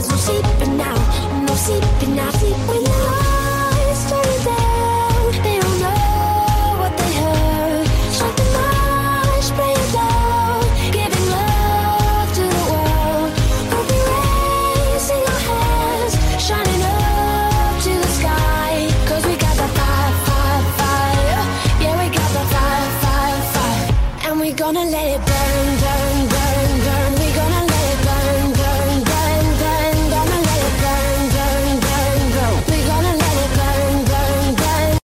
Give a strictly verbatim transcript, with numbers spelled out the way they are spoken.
There's no sleeping now, no sleeping now. When the lights turn down, they don't know what they heard. Strike the match, play it loud, giving love to the world. We'll be raising our hands, shining up to the sky. Cause we got the fire, fire, fire. Yeah, we got the fire, fire, fire. And we gonna let it burn.